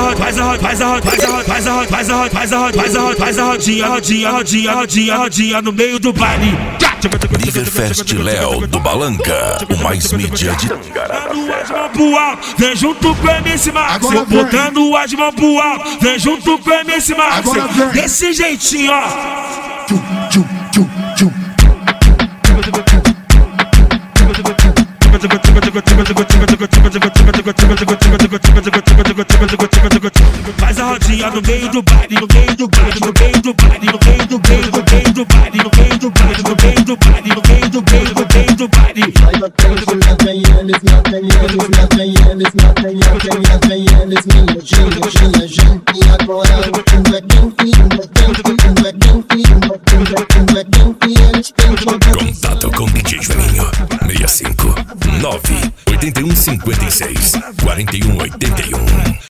rodinha no meio do baile. Riverfest Léo do Balanca, o mais mídia de Botando as mãos pro alto, vem junto com o MC Max. Botando as mãos pro alto, vem junto com o MC Max. Desse jeitinho, ó. Faz a rodinha no meio do baile, no meio do baile, no meio do baile, no meio do baile, no meio do baile, no meio do baile, no meio do baile, no meio do baile, no meio do baile. Contato com DJ Juninho 65 9 81 56 41 81.